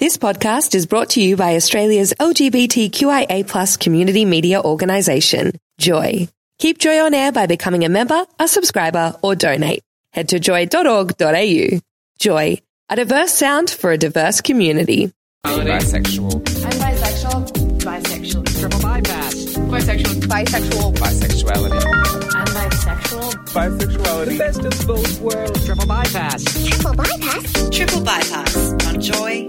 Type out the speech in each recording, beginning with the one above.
This podcast is brought to you by Australia's LGBTQIA+ community media organisation, Joy. Keep Joy on air by becoming a member, a subscriber, or donate. Head to joy.org.au. Joy, a diverse sound for a diverse community. Bisexual. I'm bisexual. Bisexual. Triple bypass. Bisexual. Bisexual. Bisexuality. I'm bisexual. Bisexuality. The best of both worlds. Triple bypass. Triple bypass. Triple Bypass on Joy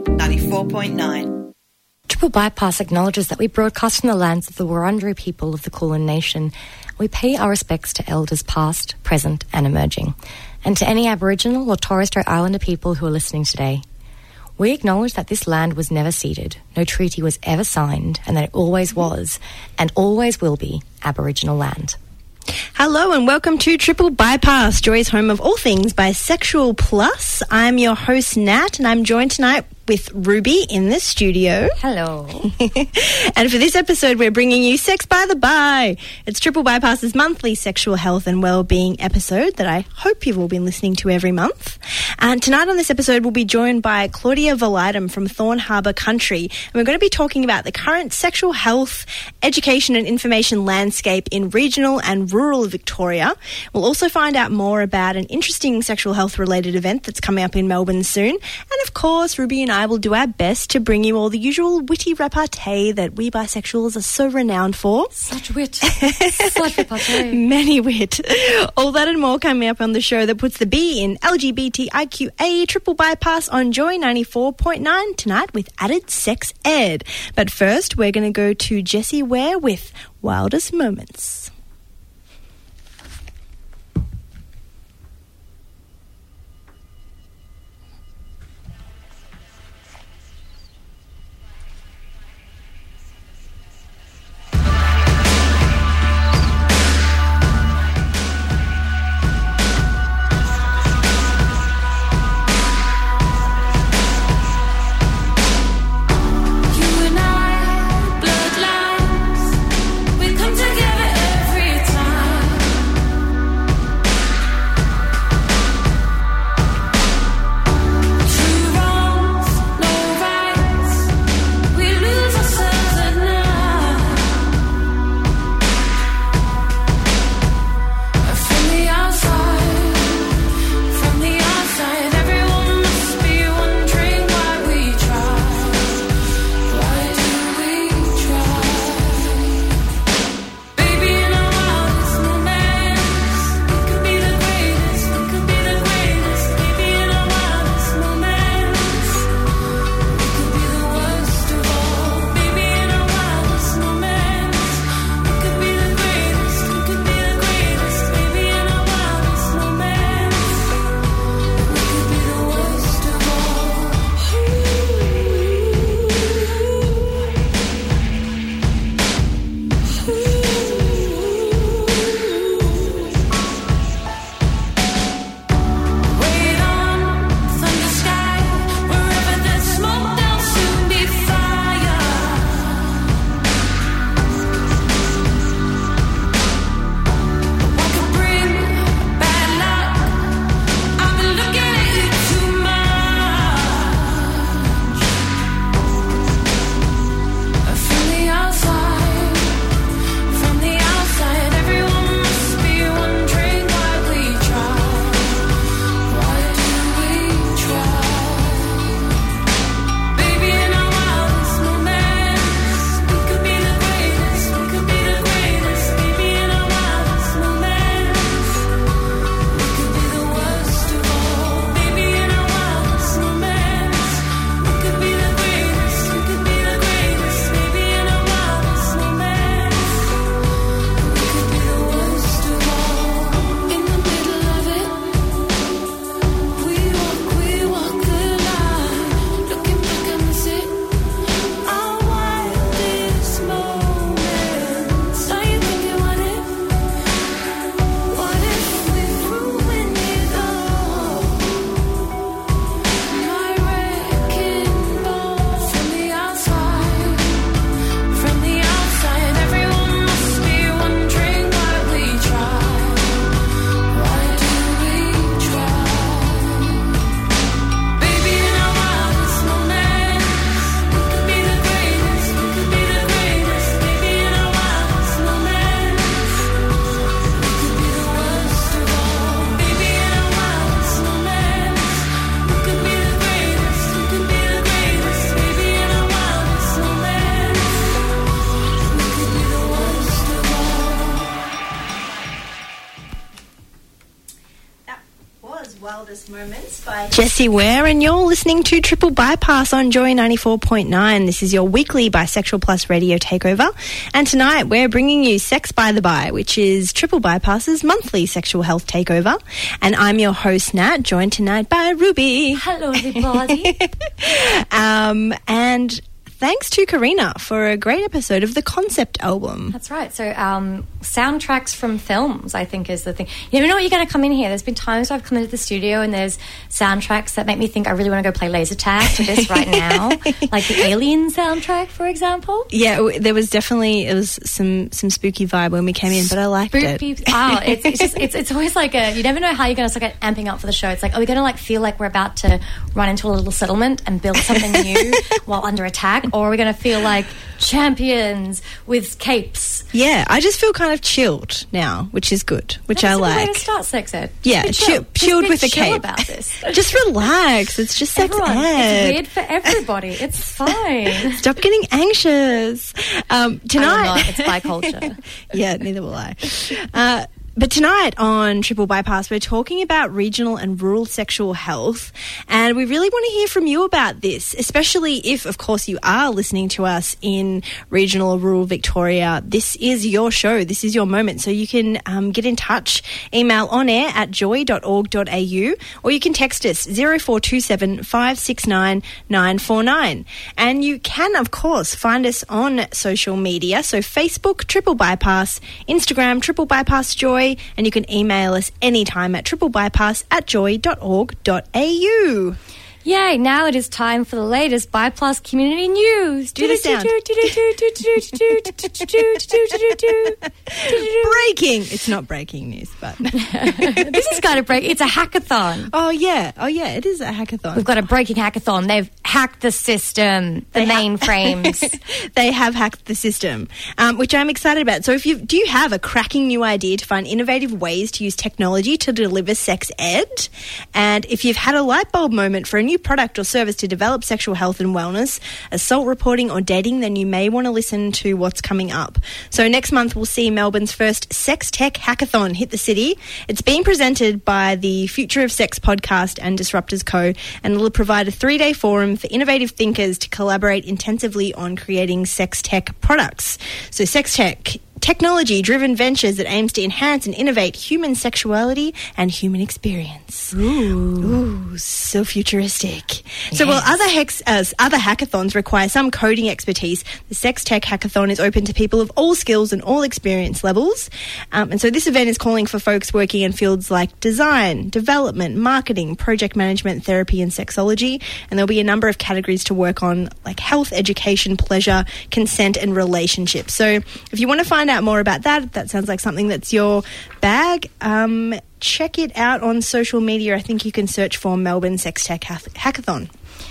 94.9. Triple Bypass acknowledges that we broadcast from the lands of the Wurundjeri people of the Kulin Nation. We pay our respects to elders past, present and emerging, and to any Aboriginal or Torres Strait Islander people who are listening today. We acknowledge that this land was never ceded, no treaty was ever signed, and that it always was, and always will be, Aboriginal land. Hello and welcome to Triple Bypass, Joy's home of all things bisexual plus. I'm your host Nat, and I'm joined tonight with Ruby in the studio. Hello. And for this episode, we're bringing you Sex by the Bi. It's Triple Bypass's monthly sexual health and well-being episode that I hope you've all been listening to every month. And tonight on this episode, we'll be joined by Claudia Validum from Thorn Harbour Country. And we're going to be talking about the current sexual health, education and information landscape in regional and rural Victoria. We'll also find out more about an interesting sexual health-related event that's coming up in Melbourne soon. And of course, Ruby and I will do our best to bring you all the usual witty repartee that we bisexuals are so renowned for. Such wit. Such repartee. Many wit. All that and more coming up on the show that puts the B in LGBTIQA Triple Bypass on Joy 94.9 tonight with added sex ed. But first, we're going to go to Jessie Ware with Wildest Moments. You and I, bloodlines, we come together every Moments by Jessie Ware, and you're listening to Triple Bypass on Joy 94.9. This is your weekly Bisexual Plus radio takeover, and tonight we're bringing you Sex by the Bi, which is Triple Bypass's monthly sexual health takeover, and I'm your host Nat, joined tonight by Ruby. Hello, everybody. And thanks to Karina for a great episode of the concept album. That's right. So soundtracks from films, I think, is the thing. You never know what you're going to come in here. There's been times I've come into the studio and there's soundtracks that make me think I really want to go play laser tag to this right now. Like the Alien soundtrack, for example. Yeah, there was definitely, it was some spooky vibe when we came in, but I liked it. Oh, it's always like you never know how you're going to start amping up for the show. It's like, are we going to like feel like we're about to run into a little settlement and build something new while under attack? Or are we going to feel like champions with capes? Yeah, I just feel kind of chilled now, which is good, which That's I like. That's a way to start sex ed. Yeah, chilled with a cape. About this. Just relax. It's just sex ed. It's weird for everybody. It's fine. Stop getting anxious. Tonight, I will not. It's bi culture. Yeah, neither will I. But tonight on Triple Bypass, we're talking about regional and rural sexual health, and we really want to hear from you about this, especially if, of course, you are listening to us in regional or rural Victoria. This is your show. This is your moment. So you can get in touch, email onair@joy.org.au, or you can text us 0427 569 949. And you can, of course, find us on social media. So Facebook, Triple Bypass, Instagram, Triple Bypass Joy, and you can email us anytime at triplebypass@joy.org.au. Yay, now it is time for the latest BiPlus community news. Do the sound. Breaking. It's not breaking news, but this is kind of break. It's a hackathon. Oh yeah, it is a hackathon. We've got a breaking hackathon. They've hacked the system, the mainframes. They have hacked the system, which I'm excited about. So do you have a cracking new idea to find innovative ways to use technology to deliver sex ed? And if you've had a light bulb moment for a new product or service to develop sexual health and wellness, assault reporting or dating, then you may want to listen to what's coming up. So next month we'll see Melbourne's first Sex Tech Hackathon hit the city. It's being presented by the Future of Sex podcast and Disruptors Co, and it'll provide a 3-day forum for innovative thinkers to collaborate intensively on creating sex tech products. So sex tech, technology-driven ventures that aims to enhance and innovate human sexuality and human experience. Ooh, so futuristic. Yes. So while other hackathons require some coding expertise, the Sex Tech Hackathon is open to people of all skills and all experience levels. And so this event is calling for folks working in fields like design, development, marketing, project management, therapy, and sexology. And there'll be a number of categories to work on, like health, education, pleasure, consent, and relationships. So if you want to find out more about that sounds like something that's your bag, check it out on social media. I think you can search for Melbourne Sex Tech Hackathon.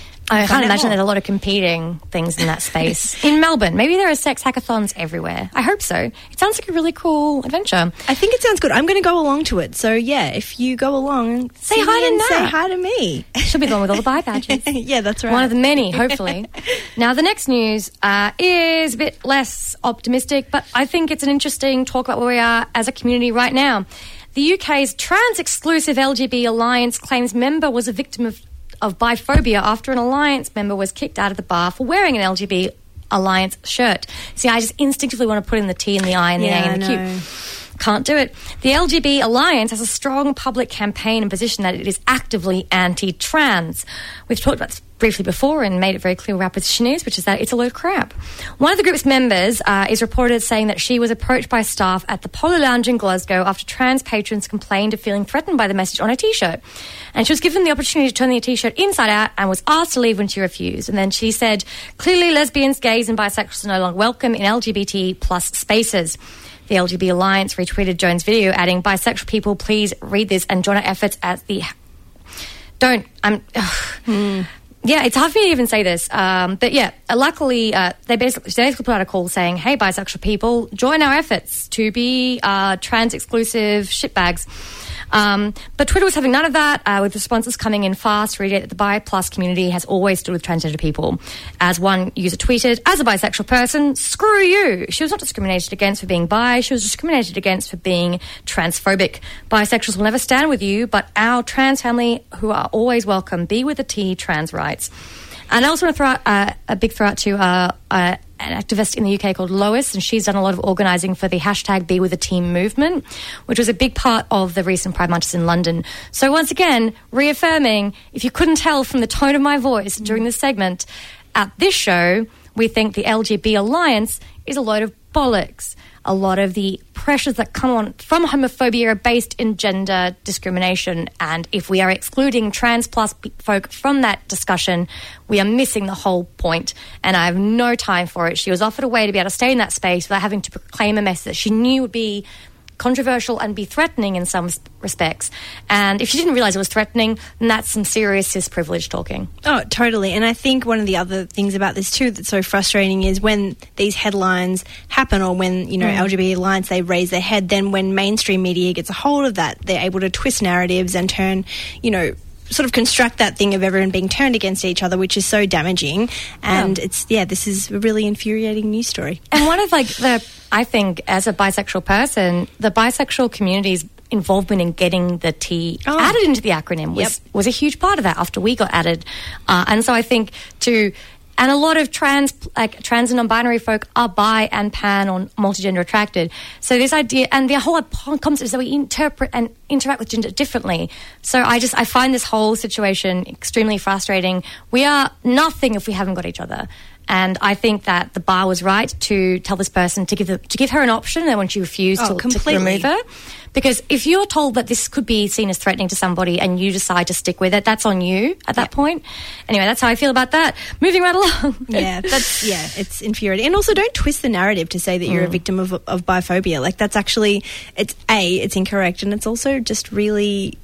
I can't imagine there's a lot of competing things in that space. In Melbourne, maybe there are sex hackathons everywhere. I hope so. It sounds like a really cool adventure. I think it sounds good. I'm going to go along to it. So, yeah, if you go along, say hi to me. She'll be the one with all the bi badges. Yeah, that's right. One of the many, hopefully. Now, the next news is a bit less optimistic, but I think it's an interesting talk about where we are as a community right now. The UK's trans-exclusive LGB Alliance claims member was a victim of biphobia after an Alliance member was kicked out of the bar for wearing an LGB Alliance shirt. See, I just instinctively want to put in the T and the I and the A and the Q. Can't do it. The LGB Alliance has a strong public campaign and position that it is actively anti-trans. We've talked about this briefly before and made it very clear what our position is, which is that it's a load of crap. One of the group's members is reported saying that she was approached by staff at the Polo Lounge in Glasgow after trans patrons complained of feeling threatened by the message on a T-shirt. And she was given the opportunity to turn the T-shirt inside out and was asked to leave when she refused. And then she said, clearly lesbians, gays and bisexuals are no longer welcome in LGBT plus spaces. The LGB Alliance retweeted Joan's video, adding, bisexual people, please read this and join our efforts at the... Yeah, it's hard for me to even say this. But yeah, luckily, they basically put out a call saying, hey, bisexual people, join our efforts to be trans-exclusive shitbags. But Twitter was having none of that, with responses coming in fast, reading that the bi plus community has always stood with transgender people. As one user tweeted, as a bisexual person, screw you. She was not discriminated against for being bi, she was discriminated against for being transphobic. Bisexuals will never stand with you, but our trans family, who are always welcome, be with the T, trans rights. And I also want to throw out a big throw out to an activist in the UK called Lois, and she's done a lot of organising for the hashtag Be With The Team movement, which was a big part of the recent Pride marches in London. So once again, reaffirming, if you couldn't tell from the tone of my voice during this segment, at this show, we think the LGB Alliance is a load of bollocks. A lot of the pressures that come on from homophobia are based in gender discrimination, and if we are excluding trans plus folk from that discussion, we are missing the whole point, and I have no time for it. She was offered a way to be able to stay in that space without having to proclaim a message that she knew would be controversial and be threatening in some respects. And if she didn't realise it was threatening, then that's some serious cis privilege talking. Oh, totally. And I think one of the other things about this too that's so frustrating is when these headlines happen, or when, you know, LGBT Alliance, they raise their head, then when mainstream media gets a hold of that, they're able to twist narratives and turn, you know, sort of construct that thing of everyone being turned against each other, which is so damaging. And this is a really infuriating news story. And one of I think as a bisexual person, the bisexual community's involvement in getting the T added into the acronym was a huge part of that after we got added. And so I think and a lot of trans and non-binary folk are bi and pan or multigender attracted. So this idea, and the whole concept is that we interpret and interact with gender differently. So I find this whole situation extremely frustrating. We are nothing if we haven't got each other. And I think that the bar was right to tell this person to give her an option, and when she refused to remove her. Because if you're told that this could be seen as threatening to somebody and you decide to stick with it, that's on you at that point. Anyway, that's how I feel about that. Moving right along. It's infuriating. And also, don't twist the narrative to say that you're a victim of biphobia. Like, that's actually, it's incorrect, and it's also just really,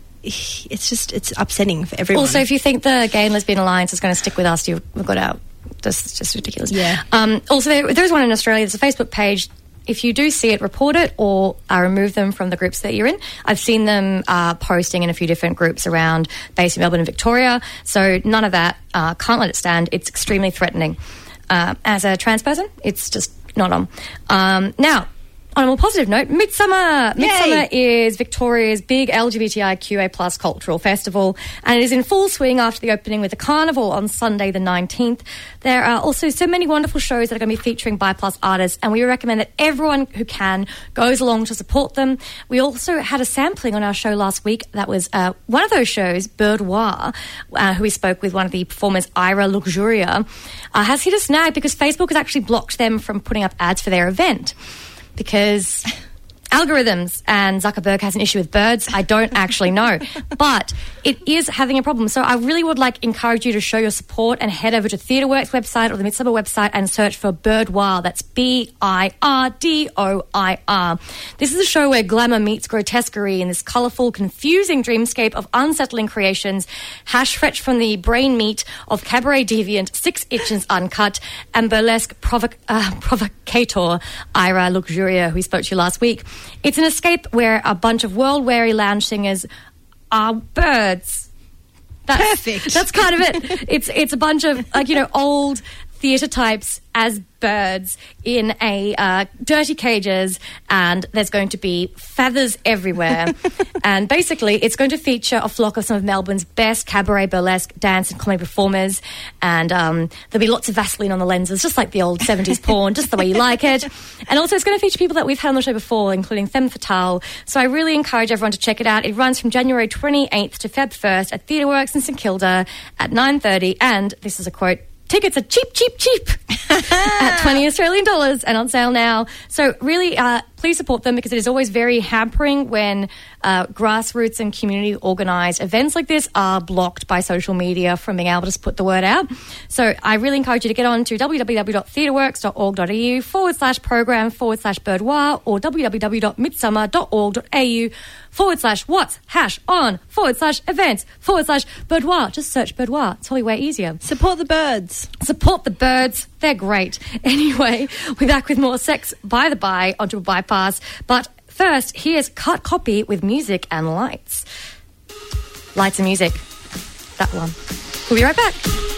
it's upsetting for everyone. Also, if you think the Gay and Lesbian Alliance is going to stick with us, you've got out. That's just ridiculous. Yeah. Also, there's one in Australia. There's a Facebook page. If you do see it, report it or remove them from the groups that you're in. I've seen them posting in a few different groups around, based in Melbourne and Victoria. So none of that. Can't let it stand. It's extremely threatening. As a trans person, it's just not on. Now, on a more positive note, Midsummer. Yay. Midsummer is Victoria's big LGBTIQA+ cultural festival, and it is in full swing after the opening with the carnival on Sunday the 19th. There are also so many wonderful shows that are going to be featuring bi+ artists, and we recommend that everyone who can goes along to support them. We also had a sampling on our show last week. That was one of those shows, Birdois, who we spoke with one of the performers, Ira Luxuria, has hit a snag because Facebook has actually blocked them from putting up ads for their event. Because algorithms, and Zuckerberg has an issue with birds, I don't actually know. But it is having a problem. So I really would encourage you to show your support and head over to TheatreWorks website or the Midsummer website and search for Birdoir. That's Birdoir. This is a show where glamour meets grotesquerie in this colourful, confusing dreamscape of unsettling creations, hash-fetched from the brain meat of cabaret deviant, 6 inches uncut, and burlesque provocateur Ira Luxuria, who we spoke to last week. It's an escape where a bunch of world-weary lounge singers are birds. Perfect. That's kind of it. It's a bunch of old theatre types as birds in dirty cages, and there's going to be feathers everywhere. And basically, it's going to feature a flock of some of Melbourne's best cabaret, burlesque, dance and comedy performers. And there'll be lots of Vaseline on the lenses, just like the old 70s porn, just the way you like it. And also, it's going to feature people that we've had on the show before, including Femme Fatale. So I really encourage everyone to check it out. It runs from January 28th to Feb 1st at TheatreWorks in St Kilda at 9:30. And this is a quote, "Tickets are cheap, cheap, cheap at $20 Australian and on sale now." So really, please support them, because it is always very hampering when grassroots and community organised events like this are blocked by social media from being able to put the word out. So I really encourage you to get on to www.theatreworks.org.au/program/Birdoir or www.midsummer.org.au/what's-on/events/Birdoir. Just search Birdoir. It's probably way easier. Support the birds. Support the birds. They're great. Anyway, we're back with more Sex by the Bi onto a bypass. But First, here's Cut Copy with Music and Lights. Lights and Music. That one. We'll be right back.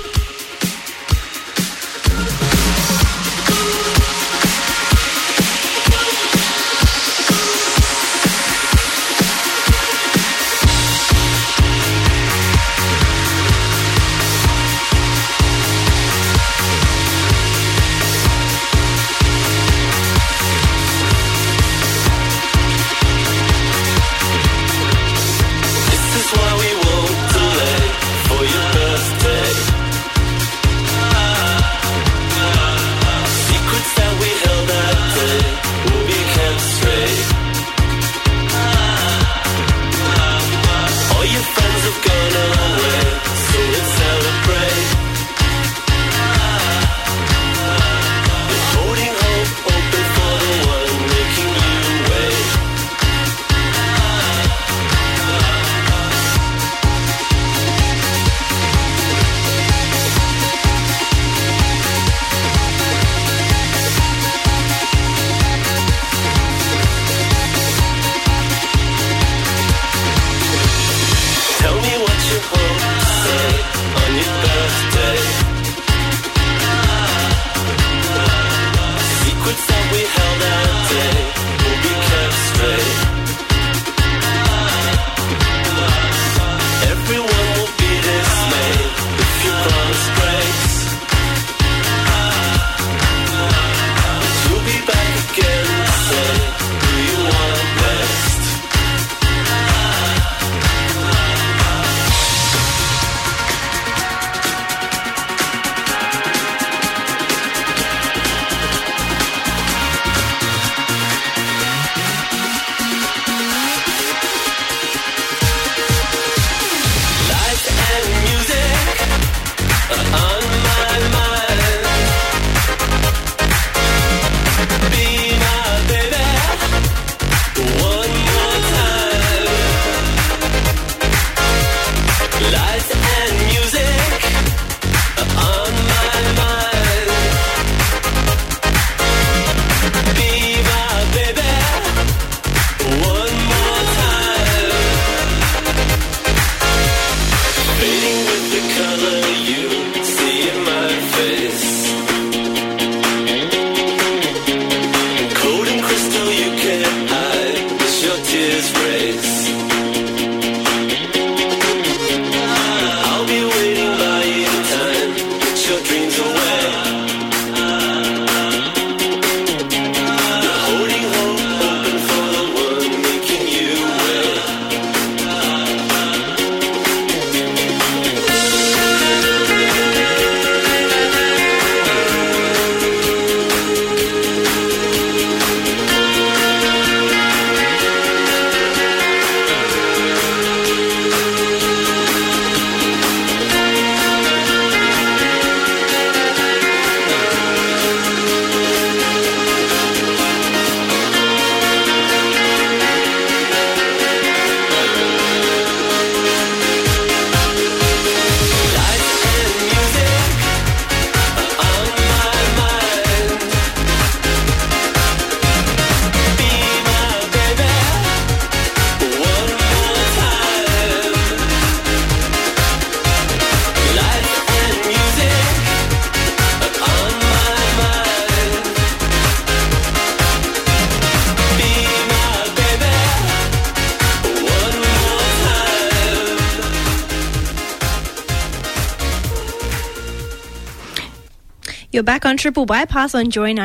You're back on Triple Bypass on Joy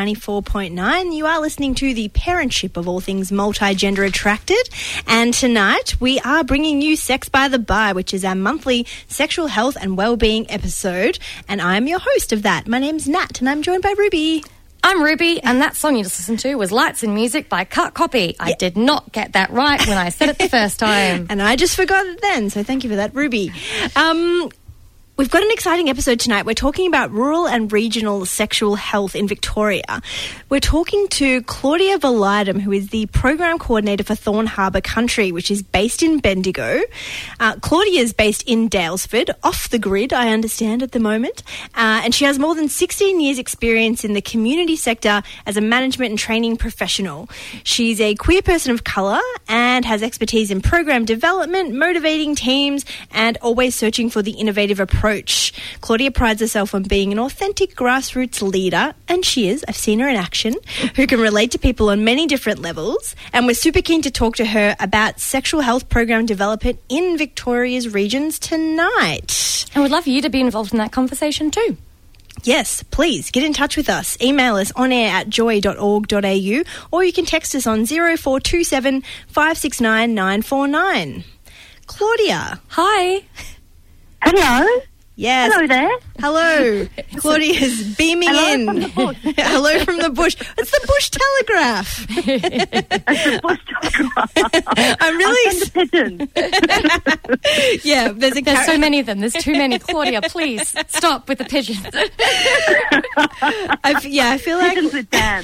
94.9. You are listening to the parentship of all things multi-gender attracted. And tonight we are bringing you Sex by the By, which is our monthly sexual health and well-being episode. And I'm your host of that. My name's Nat and I'm joined by Ruby. I'm Ruby, and that song you just listened to was Lights and Music by Cut Copy. I did not get that right when I said it the first time. And I just forgot it then, so thank you for that, Ruby. We've got an exciting episode tonight. We're talking about rural and regional sexual health in Victoria. We're talking to Claudia Validum, who is the Program Coordinator for Thorn Harbour Country, which is based in Bendigo. Claudia is based in Daylesford, off the grid, I understand, at the moment. And she has more than 16 years' experience in the community sector as a management and training professional. She's a queer person of colour and has expertise in program development, motivating teams, and always searching for the innovative approach. Claudia prides herself on being an authentic grassroots leader, and she is, I've seen her in action, who can relate to people on many different levels, and we're super keen to talk to her about sexual health program development in Victoria's regions tonight. And we'd love you to be involved in that conversation too. Yes, please get in touch with us. Email us onair@joy.org.au, or you can text us on 0427 569 949. Claudia. Hi. Hello. Yes. Hello there. Hello. Claudia's beaming in. From the bush. Hello from the bush. It's the Bush Telegraph. It's the Bush Telegraph. I'm really... I'm the pigeon. Yeah, There's so many of them. There's too many. Claudia, please stop with the pigeons. I feel like... Pigeons with Dan.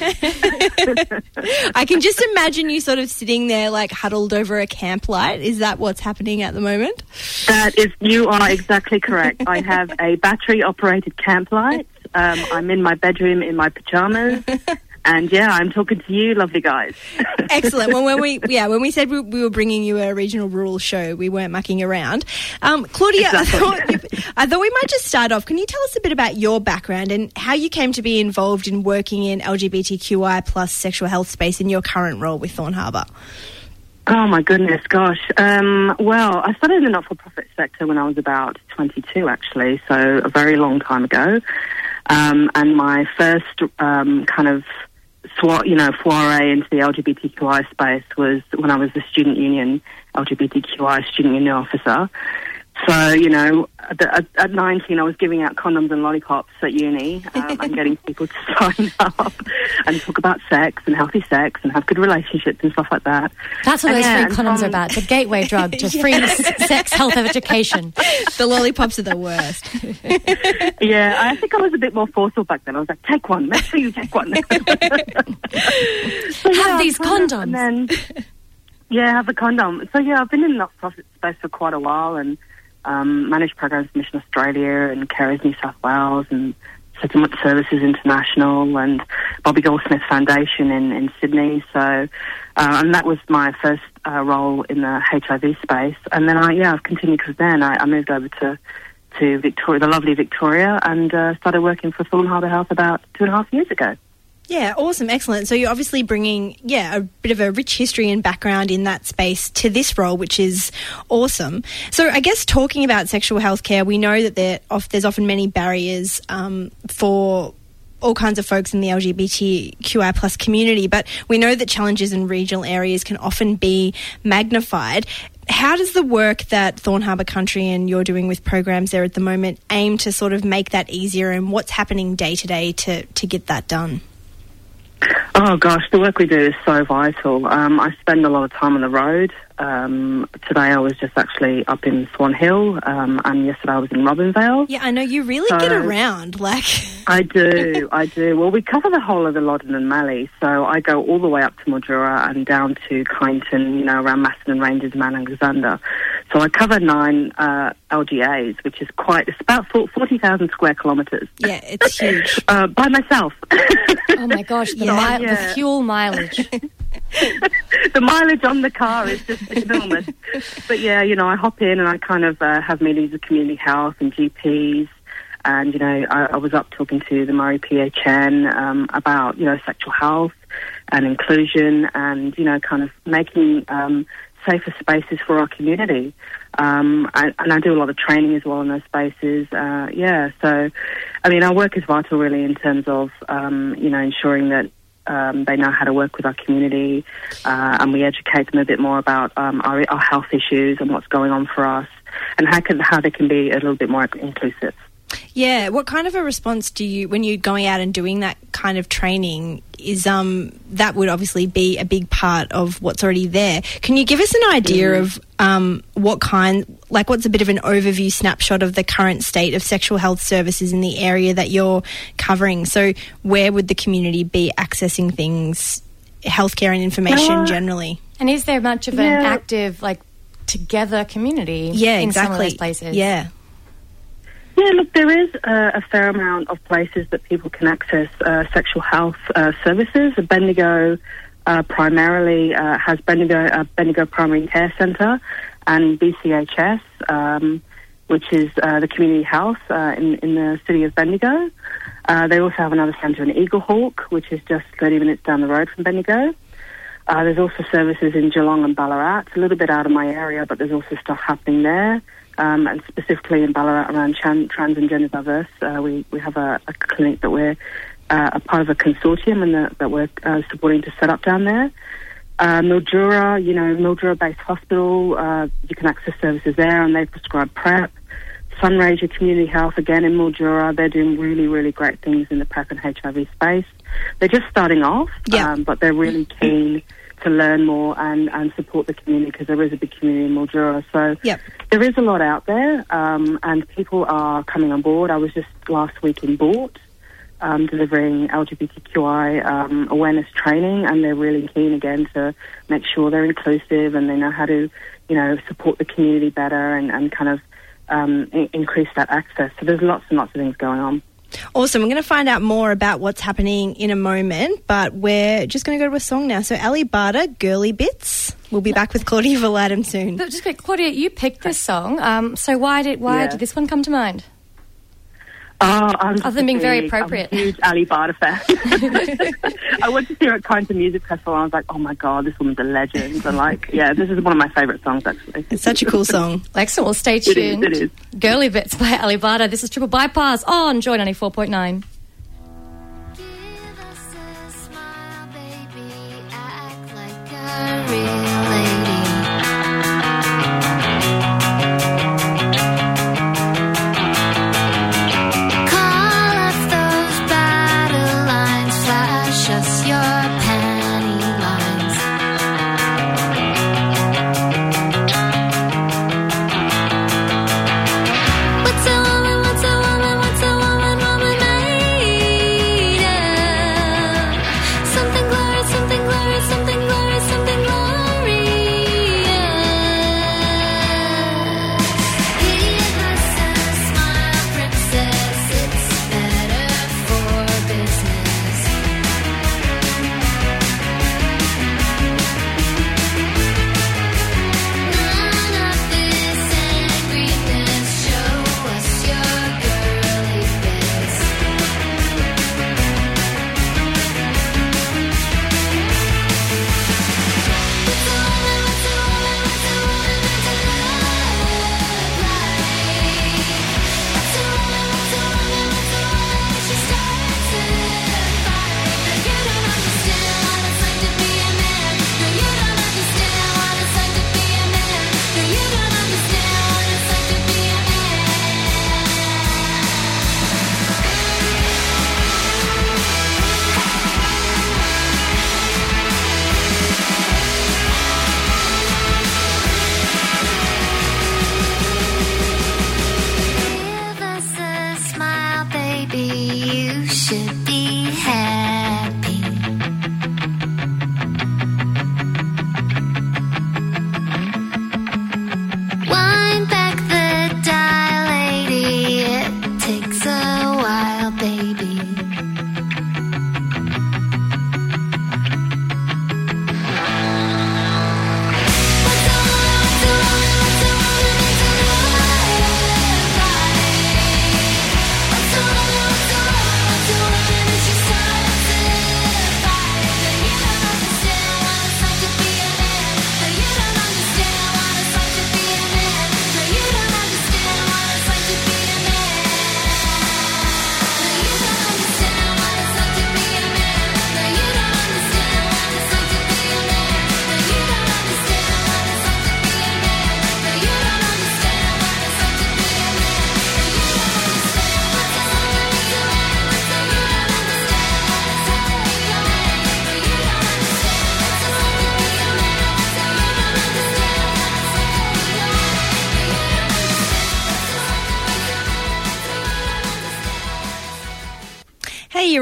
I can just imagine you sort of sitting there like huddled over a camp light. Is that what's happening at the moment? You are exactly correct. I have a battery-operated camp light. I'm in my bedroom in my pajamas. And I'm talking to you, lovely guys. Excellent. Well, when we said we were bringing you a regional rural show, we weren't mucking around. Claudia, exactly. I thought we might just start off. Can you tell us a bit about your background and how you came to be involved in working in LGBTQI plus sexual health space in your current role with Thorn Harbour? Oh, my goodness, gosh. Well, I started in the not-for-profit sector when I was about 22, actually, so a very long time ago. And my first kind of foray into the LGBTQI space was when I was the student union, LGBTQI student union officer. So, at 19, I was giving out condoms and lollipops at uni and getting people to sign up and talk about sex and healthy sex and have good relationships and stuff like that. That's what those free condoms are about, the gateway drug to free sex, health, education. The lollipops are the worst. Yeah, I think I was a bit more forceful back then. I was like, take one, make sure you take one. Have these condoms. And then, have the condom. So, I've been in the not-for-profit space for quite a while and managed programs for Mission Australia and Carers New South Wales and Settlement Services International and Bobby Goldsmith Foundation in Sydney. So, and that was my first role in the HIV space. And then I've continued because then I moved over to Victoria, the lovely Victoria, and started working for Thorn Harbour Health about 2.5 years ago. Yeah, awesome, excellent. So you're obviously bringing, a bit of a rich history and background in that space to this role, which is awesome. So I guess talking about sexual health care, we know that there's often many barriers for all kinds of folks in the LGBTQI plus community, but we know that challenges in regional areas can often be magnified. How does the work that Thorn Harbour Country and you're doing with programs there at the moment aim to sort of make that easier, and what's happening day to day to get that done? Oh gosh, the work we do is so vital. I spend a lot of time on the road. Today I was just actually up in Swan Hill, and yesterday I was in Robinvale. Yeah, I know you really get around. I do. Well, we cover the whole of the Loddon and Mallee, so I go all the way up to Mildura and down to Kyneton, around Macedon Ranges and Mount Alexander. So I cover 9 LGAs, which is it's about 40,000 square kilometres. Yeah, it's huge. By myself. Oh my gosh, the fuel mileage. The mileage on the car is just enormous. But I hop in and I kind of have meetings with community health and GPs. And, I was up talking to the Murray PHN about, sexual health and inclusion and, kind of making safer spaces for our community. And I do a lot of training as well in those spaces. So, our work is vital really in terms of, ensuring that they know how to work with our community, and we educate them a bit more about our health issues and what's going on for us, and how they can be a little bit more inclusive. Yeah, what kind of a response do you, when you're going out and doing that kind of training, is that would obviously be a big part of what's already there. Can you give us an idea of what's a bit of an overview snapshot of the current state of sexual health services in the area that you're covering? So where would the community be accessing things, healthcare and information generally? And is there much of an active, together community in some of those places? Yeah. Yeah, look, there is a fair amount of places that people can access sexual health services. Bendigo primarily has Bendigo Primary Care Centre and BCHS, which is the community health in the city of Bendigo. They also have another centre in Eaglehawk, which is just 30 minutes down the road from Bendigo. There's also services in Geelong and Ballarat. It's a little bit out of my area, but there's also stuff happening there. And specifically in Ballarat around trans and gender diverse, we have a clinic that we're a part of a consortium and that we're supporting to set up down there. Mildura, Mildura-based hospital, you can access services there, and they prescribe PrEP. Sunraysia Community Health, again in Mildura, they're doing really, really great things in the PrEP and HIV space. They're just starting off, but they're really keen to learn more and support the community, because there is a big community in Mildura. So there is a lot out there, and people are coming on board. I was just last week in Boort delivering LGBTQI awareness training, and they're really keen again to make sure they're inclusive and they know how to, support the community better and kind of increase that access. So there's lots and lots of things going on. Awesome. We're going to find out more about what's happening in a moment, but we're just going to go to a song now. So Ali Barter, Girly Bits. We'll be back with Claudia Valladam soon. Just quick, Claudia, you picked this song. So why did this one come to mind? Other than being very appropriate. I'm a huge Ali Barter fan. I went to see her at Kinda Music Festival and I was like, oh my God, this woman's a legend. And this is one of my favourite songs actually. It's such a cool song. Excellent. Well, stay tuned. It is. Girly Bits by Ali Barter. This is Triple Bypass on Joy 94.9.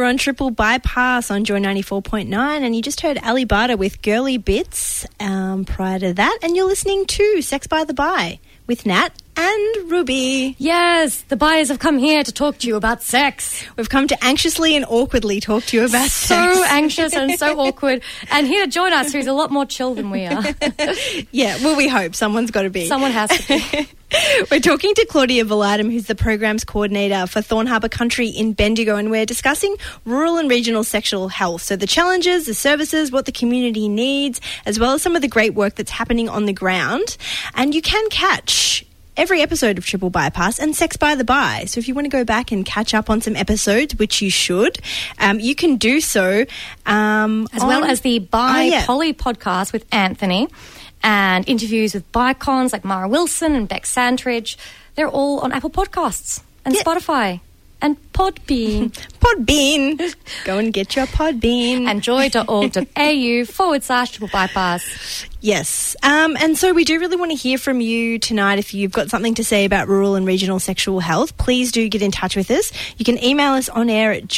You're on Triple Bypass on Joy 94.9, and you just heard Ali Bada with Girly Bits prior to that, and you're listening to Sex by the By with Nat and Ruby. Yes, the buyers have come here to talk to you about sex. We've come to anxiously and awkwardly talk to you about so sex. So anxious and so awkward. And here to join us, who's a lot more chill than we are. Yeah, well, we hope. Someone's got to be. Someone has to be. We're talking to Claudia Valadim, who's the Programs Coordinator for Thorn Harbour Country in Bendigo, and we're discussing rural and regional sexual health. So the challenges, the services, what the community needs, as well as some of the great work that's happening on the ground. And you can catch every episode of Triple Bypass and Sex by the By. So if you want to go back and catch up on some episodes, which you should, you can do so. As well as the By Polly podcast with Anthony, and interviews with Bicons like Mara Wilson and Beck Sandridge. They're all on Apple Podcasts and Spotify and Podbean. Podbean. Go and get your Podbean. And joy.org.au/Triple Bypass. Yes. And so we do really want to hear from you tonight. If you've got something to say about rural and regional sexual health, please do get in touch with us. You can email us on air at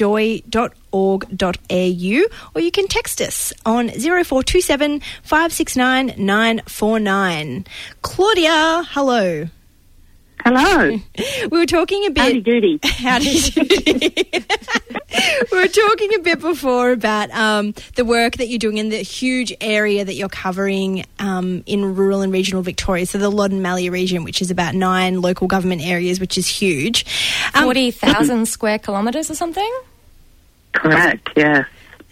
joy.org.au, or you can text us on 0427 569 949. Claudia, hello. Hello. We were talking a bit... Howdy doody. Howdy doody. We were talking a bit before about the work that you're doing in the huge area that you're covering in rural and regional Victoria, so the Loddon Mallee region, which is about 9 local government areas, which is huge. 40,000 square kilometres or something? Correct, yes.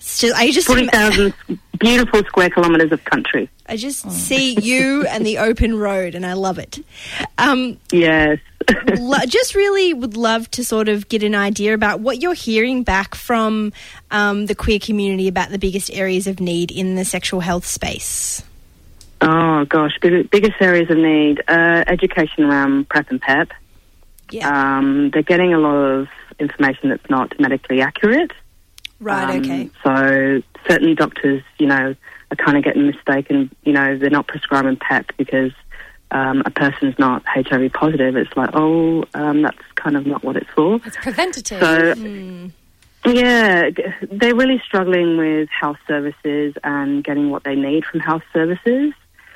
40,000 beautiful square kilometres of country. I just see you and the open road, and I love it. Yes. Just really would love to sort of get an idea about what you're hearing back from the queer community about the biggest areas of need in the sexual health space. Oh, gosh. Biggest areas of need. Education around PrEP and PEP. Yeah. They're getting a lot of information that's not medically accurate. Right, okay. So certain doctors, are kind of getting mistaken. They're not prescribing PEP because a person's not HIV positive. It's like, that's kind of not what it's for. It's preventative. So, yeah, they're really struggling with health services and getting what they need from health services.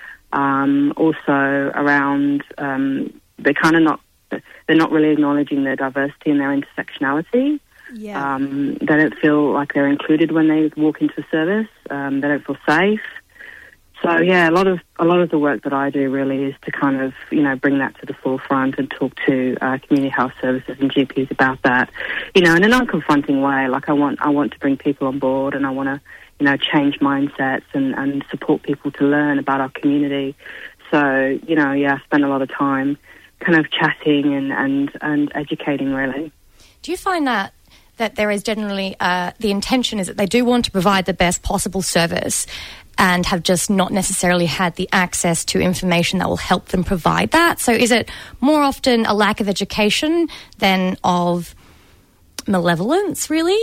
Also around, they're not really acknowledging their diversity and their intersectionality. Yeah. They don't feel like they're included when they walk into a service. They don't feel safe. So yeah, a lot of the work that I do really is to kind of bring that to the forefront and talk to community health services and GPs about that, in a non-confronting way. Like I want to bring people on board, and I want to change mindsets and support people to learn about our community. So I spend a lot of time kind of chatting and educating really. Do you find that there is generally the intention is that they do want to provide the best possible service and have just not necessarily had the access to information that will help them provide that? So is it more often a lack of education than of malevolence, really?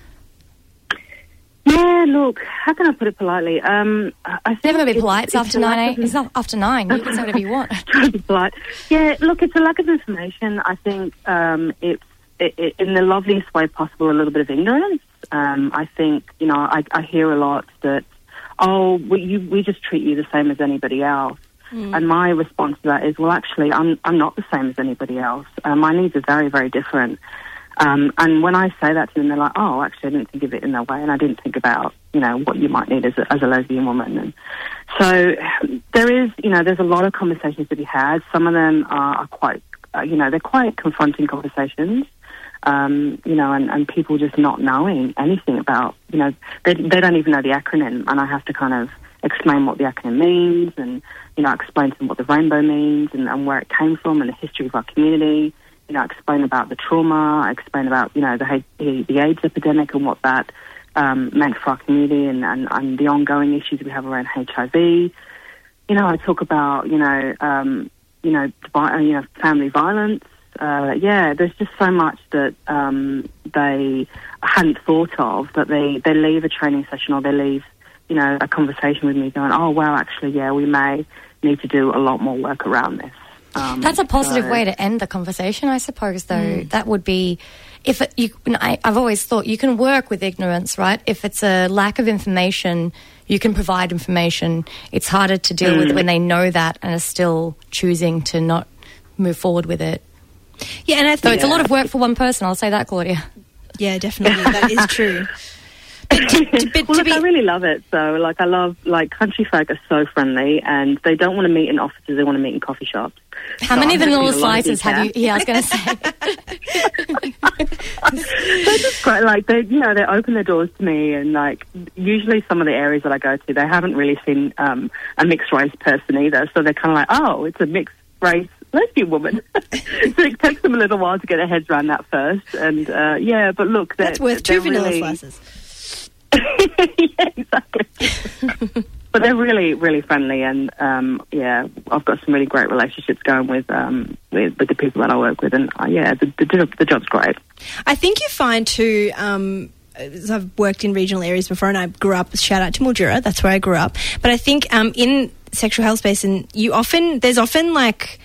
Yeah, look, how can I put it politely? I think it's never going to be polite. It's after 9. It's not after 9. You can say whatever you want. Try to be polite. Yeah, look, it's a lack of information. I think it's in the loveliest way possible, a little bit of ignorance. I think, I hear a lot that, we just treat you the same as anybody else. And my response to that is, well, actually, I'm not the same as anybody else. My needs are very, very different. And when I say that to them, they're like, oh, actually, I didn't think of it in that way, and I didn't think about, what you might need as a lesbian woman. And so there is, there's a lot of conversations to be had. Some of them are quite, they're quite confronting conversations. And people just not knowing anything about, they don't even know the acronym, and I have to kind of explain what the acronym means and, explain to them what the rainbow means and where it came from and the history of our community, explain about the trauma, explain about, the AIDS epidemic and what that meant for our community and the ongoing issues we have around HIV. I talk about, family violence. There's just so much that they hadn't thought of that they leave a training session or they leave, a conversation with me going, oh, wow, actually, yeah, we may need to do a lot more work around this. That's a positive way to end the conversation, I suppose, though. That would be, I've always thought you can work with ignorance, right? If it's a lack of information, you can provide information. It's harder to deal with when they know that and are still choosing to not move forward with it. Yeah, and I think it's a lot of work for one person. I'll say that, Claudia. Yeah, definitely. That is true. I really love it. So, like, I love, like, country folk are so friendly and they don't want to meet in offices, they want to meet in coffee shops. How many vanilla slices have you? Yeah, I was going to say. They're just great. Like, they open their doors to me, and, like, usually some of the areas that I go to, they haven't really seen a mixed race person either. So they're kind of like, oh, it's a mixed race lesbian woman. So it takes them a little while to get their heads around that first. And, but look, that's worth 2 vanilla slices. Yeah, exactly. But they're really, really friendly, and I've got some really great relationships going with the people that I work with, and the job's great. I think you find too. I've worked in regional areas before, and I grew up. Shout out to Mildura, that's where I grew up. But I think in sexual health space, and there's often like.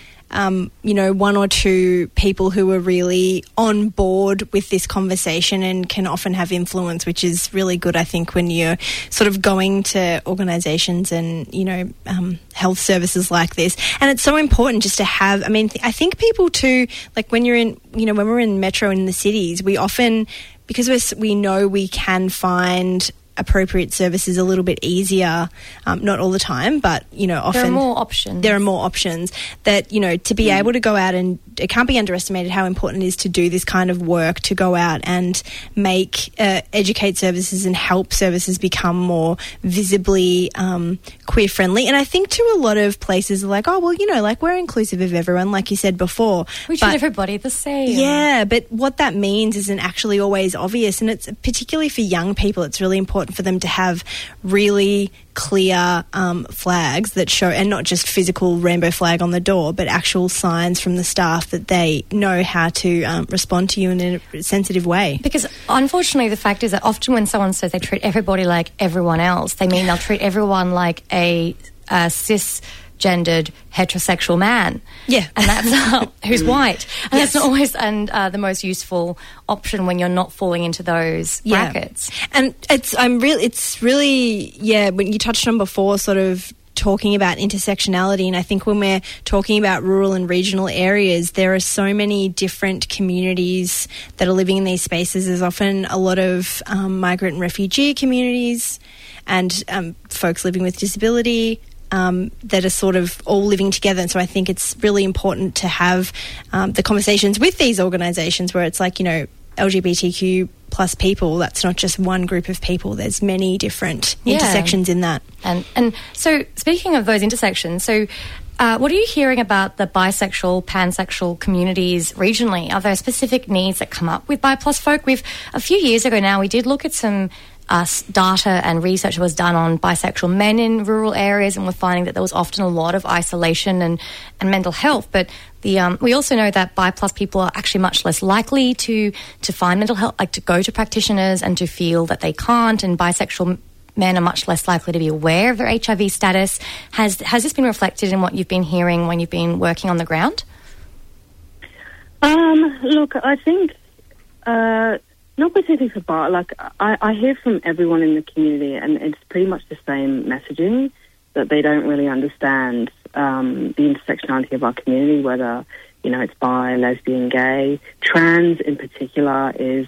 1 or 2 people who are really on board with this conversation and can often have influence, which is really good, I think, when you're sort of going to organisations and, health services like this. And it's so important just to have, I think people too, like when you're in, when we're in metro and in the cities, we often, because we know we can find appropriate services a little bit easier, not all the time, but often there are more options that to be able to go out, and it can't be underestimated how important it is to do this kind of work, to go out and make educate services and help services become more visibly queer friendly. And I think to a lot of places are like, oh well, like we're inclusive of everyone, like you said before, we treat everybody the same. Yeah, but what that means isn't actually always obvious, and it's particularly for young people, it's really important for them to have really clear flags that show, and not just physical rainbow flag on the door, but actual signs from the staff that they know how to respond to you in a sensitive way. Because unfortunately the fact is that often when someone says they treat everybody like everyone else, they mean they'll treat everyone like a cisgendered heterosexual man. Yeah. And that's who's white. And that's not always the most useful option when you're not falling into those brackets. And it's really when you touched on before, sort of talking about intersectionality, and I think when we're talking about rural and regional areas, there are so many different communities that are living in these spaces. There's often a lot of migrant and refugee communities and folks living with disability that are sort of all living together. And so I think it's really important to have the conversations with these organisations where it's like, LGBTQ plus people, that's not just one group of people. There's many different intersections in that. And so speaking of those intersections, so what are you hearing about the bisexual, pansexual communities regionally? Are there specific needs that come up with Bi Plus folk? A few years ago now, we did look at some data and research that was done on bisexual men in rural areas, and we're finding that there was often a lot of isolation and mental health. But we also know that Bi Plus people are actually much less likely to find mental health, like to go to practitioners and to feel that they can't, and bisexual men are much less likely to be aware of their HIV status. Has this been reflected in what you've been hearing when you've been working on the ground? Look, I think not particularly for bi, like I hear from everyone in the community, and it's pretty much the same messaging, that they don't really understand the intersectionality of our community, whether it's bi, lesbian, gay, trans in particular is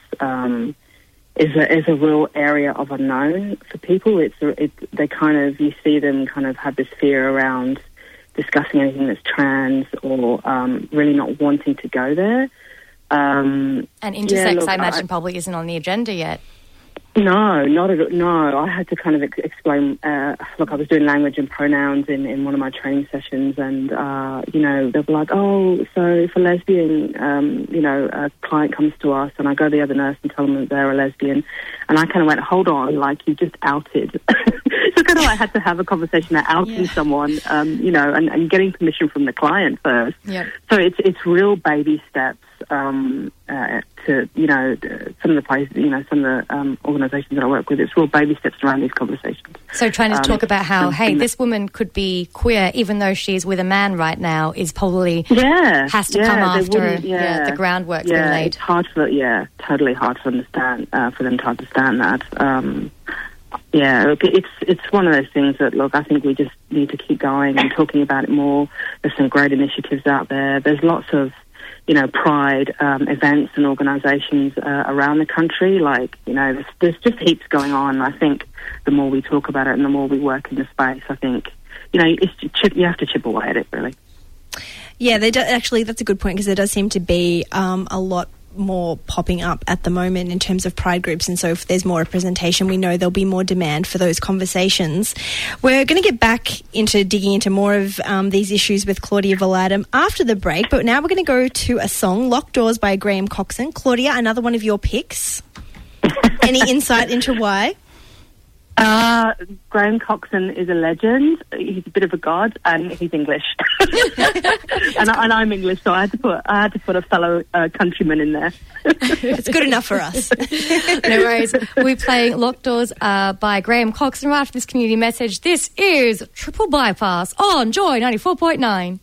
a real area of unknown for people. They kind of, you see them kind of have this fear around discussing anything that's trans, or really not wanting to go there. And intersex, I imagine, probably isn't on the agenda yet. No, not at all. No, I had to kind of explain. Look, I was doing language and pronouns in one of my training sessions, and they'll be like, "Oh, so if a lesbian, a client comes to us, and I go to the other nurse and tell them that they're a lesbian," and I kind of went, "Hold on, like you just outed." So kind kind of like had to have a conversation about outing someone, you know, and getting permission from the client first. Yep. So it's real baby steps to, you know, some of the places, you know, some of the organisations that I work with. It's real baby steps around these conversations. So trying to talk about how, hey, this woman could be queer even though she's with a man right now is probably has to come after the groundwork's been laid. It's hard for totally hard to understand for them to understand that. Look, it's one of those things that, look, I think we just need to keep going and talking about it more. There's some great initiatives out there. There's lots of, you know, pride events and organisations around the country. Like, you know, there's just heaps going on. I think the more we talk about it and the more we work in the space, I think, you know, you have to chip away at it, really. Yeah, actually, that's a good point, because there does seem to be a lot more popping up at the moment in terms of pride groups, and so if there's more representation, we know there'll be more demand for those conversations. We're going to get back into digging into more of these issues with Claudia Valladom after the break, but now we're going to go to a song, Locked Doors by Graham Coxon. Claudia, another one of your picks. Any insight into why? Graham Coxon is a legend. He's a bit of a god, and he's English, and I'm English, so I had to put a fellow countryman in there. It's good enough for us. No worries. We're playing Locked Doors by Graham Coxon right after this community message. This is Triple Bypass on Joy 94.9.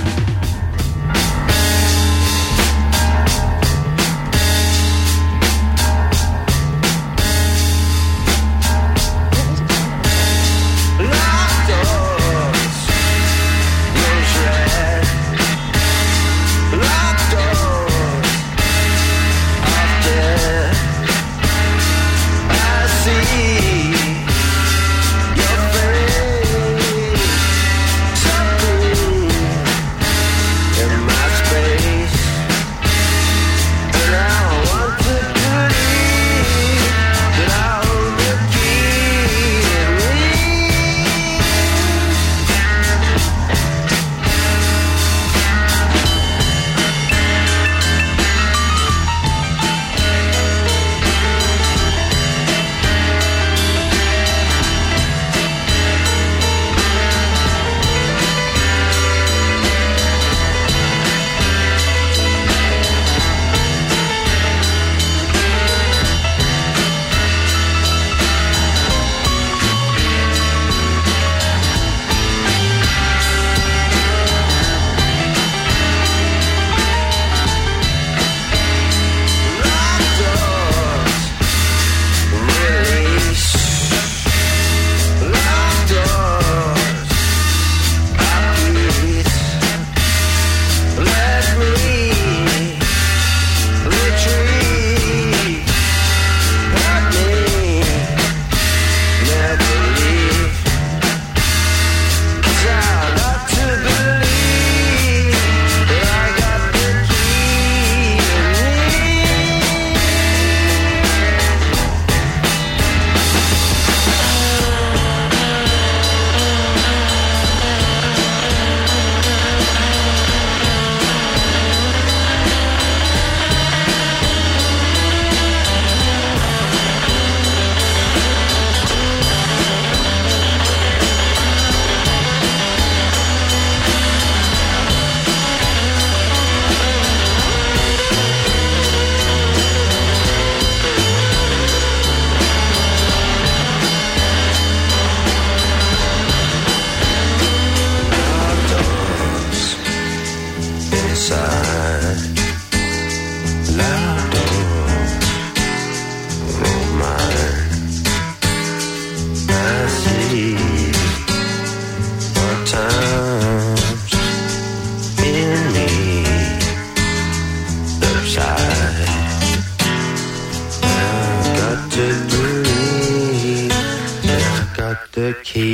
the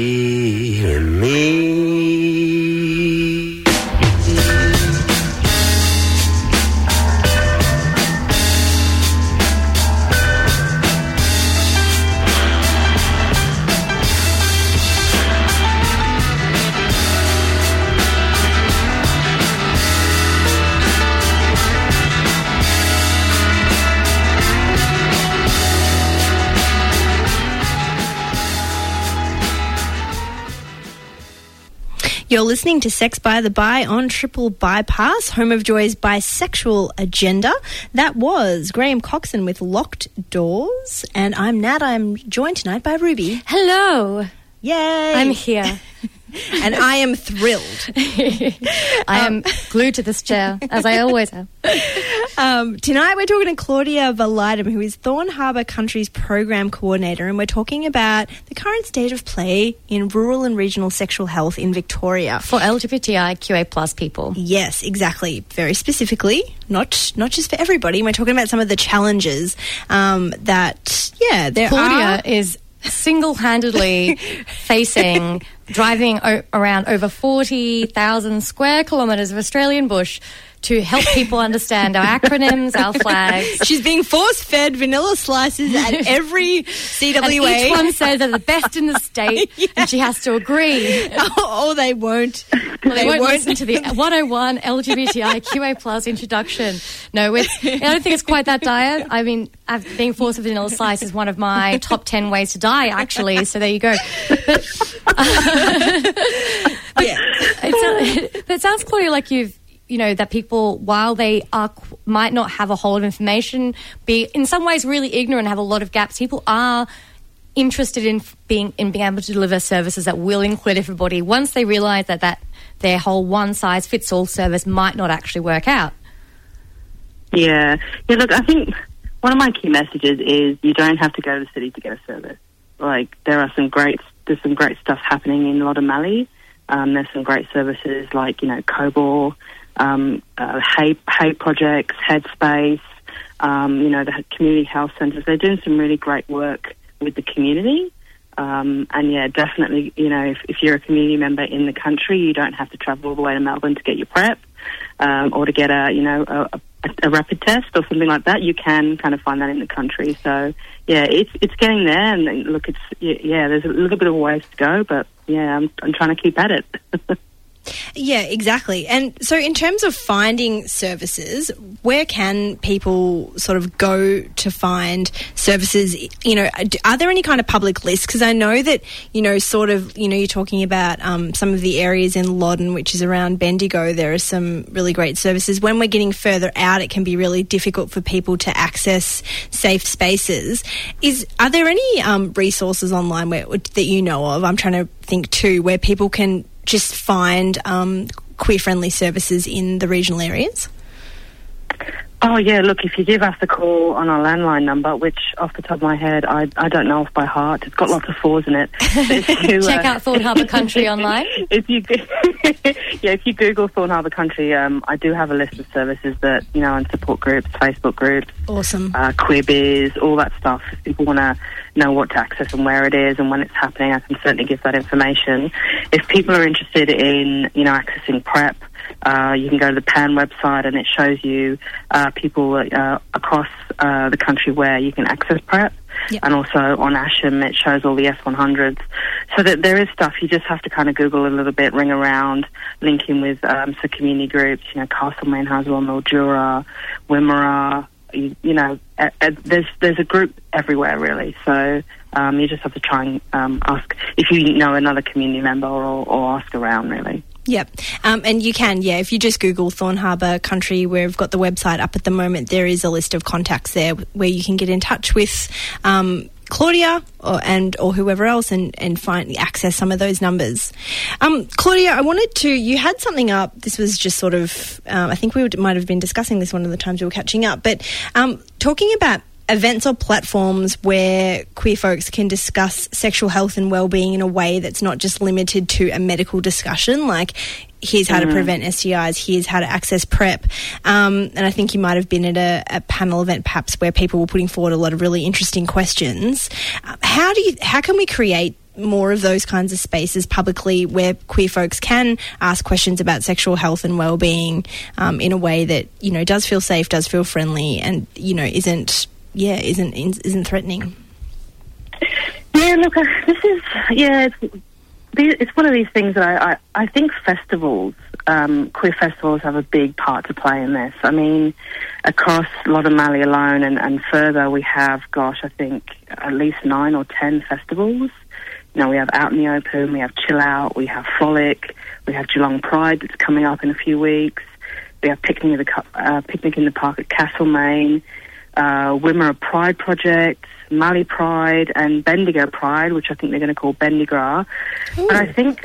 key in me. You're listening to Sex by the Bi on Triple Bypass, home of Joy's bisexual agenda. That was Graham Coxon with Locked Doors. And I'm Nat. I'm joined tonight by Ruby. Hello. Yay. I'm here. And I am thrilled. I am glued to this chair, as I always am. Tonight we're talking to Claudia Validum, who is Thorn Harbour Country's Program Coordinator, and we're talking about the current state of play in rural and regional sexual health in Victoria. For LGBTIQA+ people. Yes, exactly. Very specifically, not just for everybody. We're talking about some of the challenges there Claudia is single-handedly driving around over 40,000 square kilometres of Australian bush to help people understand our acronyms, our flags. She's being force-fed vanilla slices at every CWA. And each one says they're the best in the state, and she has to agree. Oh, they won't. Well, they won't listen to the 101 LGBTIQA+ introduction. No, I don't think it's quite that dire. I mean, being forced with vanilla slice is one of my top 10 ways to die, actually, so there you go. But it sounds, Claudia, like that people, while they might not have a whole lot of information, be in some ways really ignorant, have a lot of gaps, people are interested in being able to deliver services that will include everybody once they realise that their whole one-size-fits-all service might not actually work out. Yeah, look, I think one of my key messages is you don't have to go to the city to get a service. Like, there's some great stuff happening in Loddon-Mallee. There's some great services like, COBOR, Hay Projects, Headspace, the community health centres. They're doing some really great work with the community. And yeah, definitely, if you're a community member in the country, you don't have to travel all the way to Melbourne to get your PrEP, or to get a rapid test or something like that. You can kind of find that in the country. So yeah, it's getting there. And look, there's a little bit of a ways to go, but yeah, I'm trying to keep at it. Yeah, exactly. And so in terms of finding services, where can people sort of go to find services? Are there any kind of public lists? Because I know that, you're talking about some of the areas in Loddon, which is around Bendigo. There are some really great services. When we're getting further out, it can be really difficult for people to access safe spaces. Are there any resources online that you know of? I'm trying to think too, where people can just find queer-friendly services in the regional areas? Oh, yeah, look, if you give us a call on our landline number, which off the top of my head, I don't know off by heart. It's got lots of fours in it. Check out Thorn Harbour Country online. If you Google Thorn Harbour Country, I do have a list of services that, and support groups, Facebook groups. Awesome. Queer Biz, all that stuff. If people want to know what to access and where it is and when it's happening, I can certainly give that information. If people are interested in, accessing PrEP, you can go to the PAN website and it shows you people across the country where you can access PrEP. Yep. And also on Asham it shows all the S100s. So that there is stuff. You just have to kind of Google a little bit, ring around, link in with some community groups, Castlemaine, Haswell, Mildura, Wimmera. There's a group everywhere really. So you just have to try and ask if you know another community member or ask around really. Yep. And you can, if you just Google Thorn Harbour Country, we've got the website up at the moment. There is a list of contacts there where you can get in touch with Claudia or whoever else and access some of those numbers. Claudia, you had something up. This was just sort of, I think we might have been discussing this one of the times we were catching up, but talking about events or platforms where queer folks can discuss sexual health and well-being in a way that's not just limited to a medical discussion, like here's how to prevent STIs, here's how to access PrEP. And I think you might have been at a panel event perhaps where people were putting forward a lot of really interesting questions. How can we create more of those kinds of spaces publicly where queer folks can ask questions about sexual health and well-being in a way that, does feel safe, does feel friendly, and, isn't threatening? Yeah, look, it's one of these things that I think festivals, queer festivals, have a big part to play in this. I mean, across Loddon-Mallee alone and further, we have, I think at least 9 or 10 festivals. We have Out in the Open, we have Chill Out, we have Frolic, We have Geelong Pride that's coming up in a few weeks. We have Picnic in the Park at Castlemaine, Wimmera Pride Project, Mallee Pride, and Bendigo Pride, which I think they're going to call Bendigra. And I think,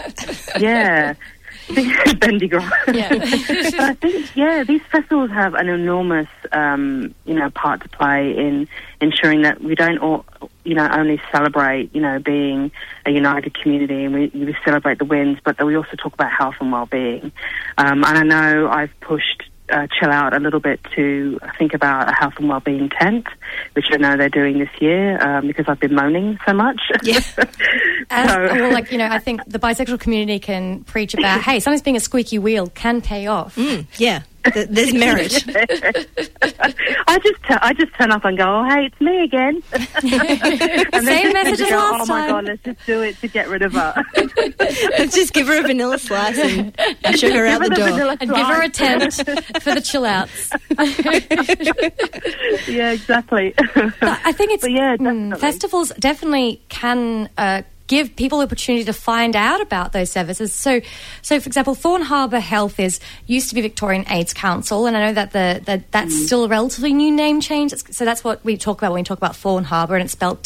Bendigo. Yeah. But I think, these festivals have an enormous, part to play in ensuring that we don't all, only celebrate, being a united community, and we celebrate the wins, but that we also talk about health and well-being. And I know I've pushed Chill Out a little bit to think about a health and wellbeing tent, which I know they're doing this year because I've been moaning so much. Yeah. I think the bisexual community can preach about, hey, sometimes being a squeaky wheel can pay off. There's merit. I just turn up and go, oh, hey, it's me again. And same message as last time. Oh my God, let's just do it to get rid of her. Let's just give her a vanilla slice and show her out the door. And give her a tent for the chill outs. Yeah, exactly. But I think definitely. Festivals definitely can give people the opportunity to find out about those services. So for example, Thorn Harbour Health used to be Victorian AIDS Council, and I know that that's still a relatively new name change. So that's what we talk about when we talk about Thorn Harbour, and it's spelled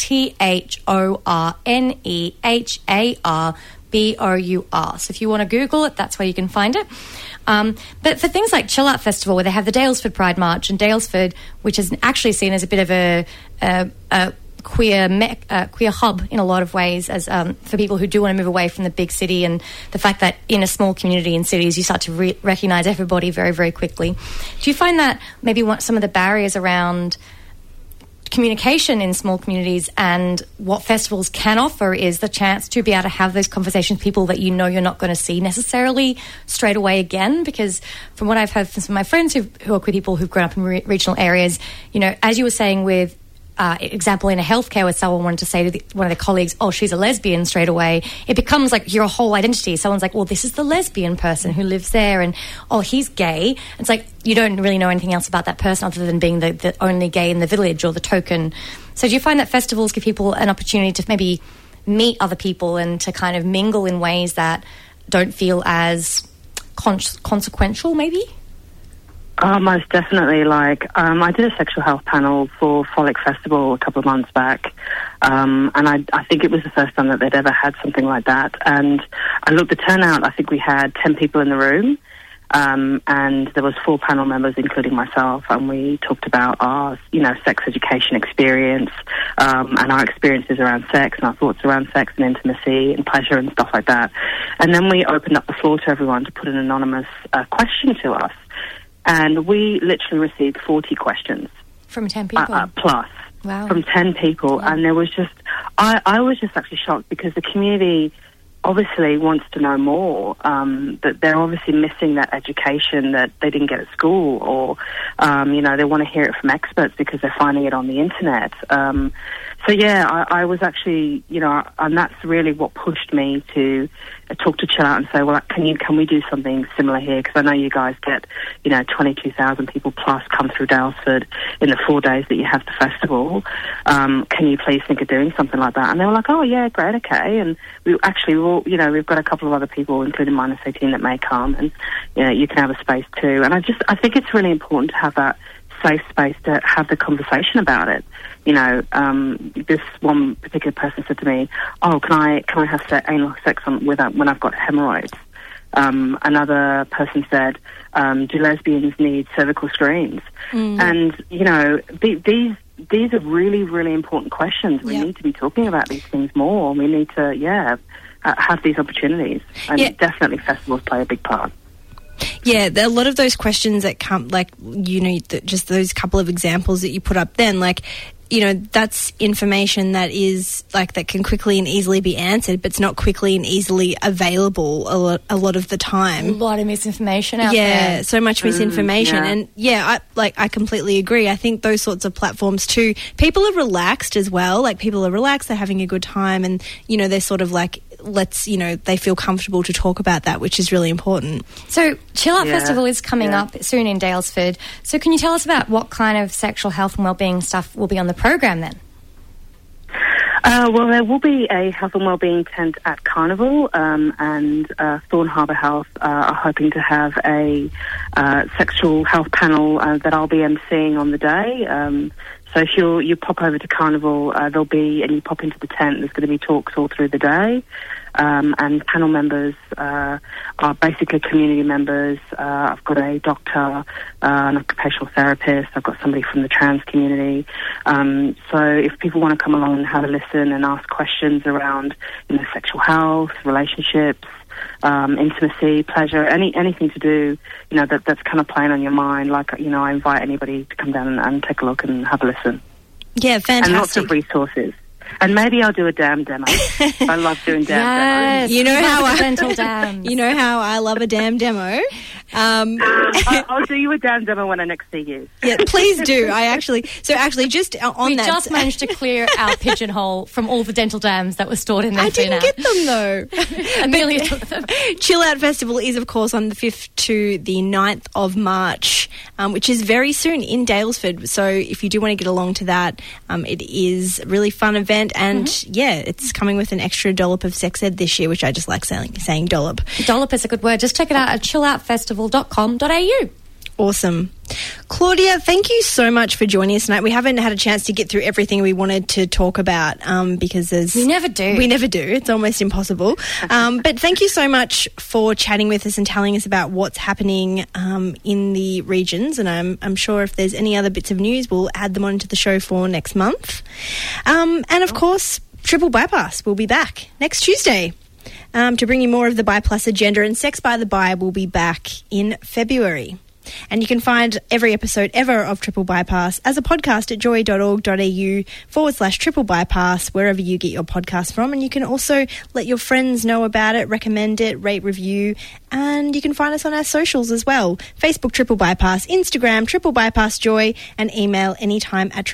THORNEHARBOUR. So if you want to Google it, that's where you can find it. But for things like Chill Out Festival, where they have the Daylesford Pride March, and Daylesford, which is actually seen as a bit of a queer hub in a lot of ways, as for people who do want to move away from the big city, and the fact that in a small community in cities you start to recognise everybody very, very quickly. Do you find that maybe some of the barriers around communication in small communities and what festivals can offer is the chance to be able to have those conversations with people that you're not going to see necessarily straight away again? Because from what I've heard from some of my friends who are queer people who've grown up in regional areas, as you were saying with example in a healthcare, where someone wanted to say to one of their colleagues, oh, she's a lesbian, straight away, it becomes like your whole identity. Someone's like, well, this is the lesbian person who lives there, and oh, he's gay. It's like you don't really know anything else about that person other than being the only gay in the village or the token. So do you find that festivals give people an opportunity to maybe meet other people and to kind of mingle in ways that don't feel as consequential, maybe? Oh, most definitely. I did a sexual health panel for Frolic Festival a couple of months back, and I think it was the first time that they'd ever had something like that. And I looked at the turnout. I think we had 10 people in the room, and there was 4 panel members, including myself, and we talked about our, sex education experience, and our experiences around sex and our thoughts around sex and intimacy and pleasure and stuff like that. And then we opened up the floor to everyone to put an anonymous question to us. And we literally received 40 questions. From 10 people? Plus. Wow. From 10 people. Wow. And there was just... I was just actually shocked because the community obviously wants to know more, that they're obviously missing that education that they didn't get at school, or, they want to hear it from experts because they're finding it on the internet. I was actually, and that's really what pushed me to talk to Chill Out and say, well, can we do something similar here? Because I know you guys get, 22,000 people plus come through Daylesford in the 4 days that you have the festival. Can you please think of doing something like that? And they were like, oh, yeah, great, okay. And we've got a couple of other people, including Minus 18, that may come, and, you can have a space too. And I think it's really important to have that safe space to have the conversation about it. This one particular person said to me, oh, can I have anal sex when I've got hemorrhoids? Another person said, do lesbians need cervical screens? And, these are really, really important questions. We need to be talking about these things more. We need to, have these opportunities. And definitely festivals play a big part. Yeah, a lot of those questions that come, just those couple of examples that you put up then, that's information that is, that can quickly and easily be answered, but it's not quickly and easily available a lot of the time. A lot of misinformation out there. Yeah, so much misinformation. And, I completely agree. I think those sorts of platforms too, people are relaxed as well. People are relaxed, they're having a good time, and, they're sort of they feel comfortable to talk about that, which is really important. So Chill Out Festival is coming up soon in Daylesford. So can you tell us about what kind of sexual health and wellbeing stuff will be on the program then? Well, there will be a health and wellbeing tent at Carnival, and Thorn Harbour Health are hoping to have a sexual health panel that I'll be emceeing on the day. So if you pop over to Carnival, and you pop into the tent, there's going to be talks all through the day. And panel members are basically community members. I've got a doctor, an occupational therapist. I've got somebody from the trans community. So if people want to come along and have a listen and ask questions around, sexual health, relationships, intimacy, pleasure, anything to do, that's kind of playing on your mind. Like, I invite anybody to come down and take a look and have a listen. Yeah, fantastic. And lots of resources. And maybe I'll do a dam demo. I love doing dam demos. You know how dental dams. You know how I love a dam demo. I'll do you a dam demo when I next see you. Yeah, please do. Just on we that. We just managed to clear our pigeonhole from all the dental dams that were stored in there. I didn't get them though. Amelia took them. Chill Out Festival is, of course, on the 5th to the 9th of March, which is very soon in Daylesford. So if you do want to get along to that, it is a really fun event. And it's coming with an extra dollop of sex ed this year, which I just like saying dollop. Dollop is a good word. Just check it out at chilloutfestival.com.au. Awesome. Claudia, thank you so much for joining us tonight. We haven't had a chance to get through everything we wanted to talk about because we never do. It's almost impossible. But thank you so much for chatting with us and telling us about what's happening in the regions. And I'm sure if there's any other bits of news, we'll add them onto the show for next month. And of course, Triple Bypass will be back next Tuesday to bring you more of the Bi Plus agenda. And Sex by the Bi will be back in February. And you can find every episode ever of Triple Bypass as a podcast at joy.org.au/Triple Bypass, wherever you get your podcast from. And you can also let your friends know about it, recommend it, rate, review. And you can find us on our socials as well. Facebook Triple Bypass, Instagram Triple Bypass Joy, and email anytime at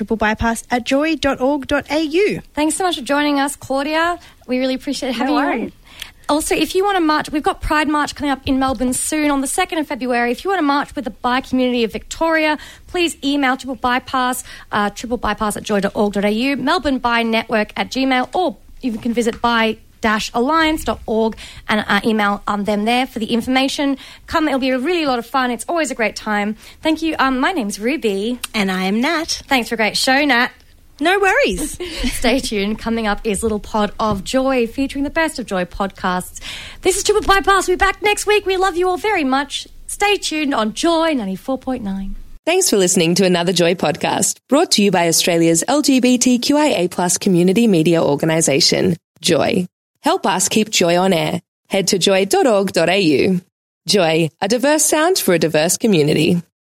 triplebypass@joy.org.au. Thanks so much for joining us, Claudia. We really appreciate having you on. Also, if you want to march, we've got Pride March coming up in Melbourne soon on the 2nd of February. If you want to march with the bi community of Victoria, please email Triple Bypass, triplebypass@joy.org.au, Melbourne Bi Network @gmail, or you can visit bi-alliance.org and email them there for the information. Come, it'll be a really lot of fun. It's always a great time. Thank you. My name's Ruby. And I am Nat. Thanks for a great show, Nat. No worries. Stay tuned. Coming up is Little Pod of Joy, featuring the best of Joy podcasts. This is Triple Bypass. We'll be back next week. We love you all very much. Stay tuned on Joy 94.9. Thanks for listening to another Joy podcast, brought to you by Australia's LGBTQIA+ community media organisation, Joy. Help us keep Joy on air. Head to joy.org.au. Joy, a diverse sound for a diverse community.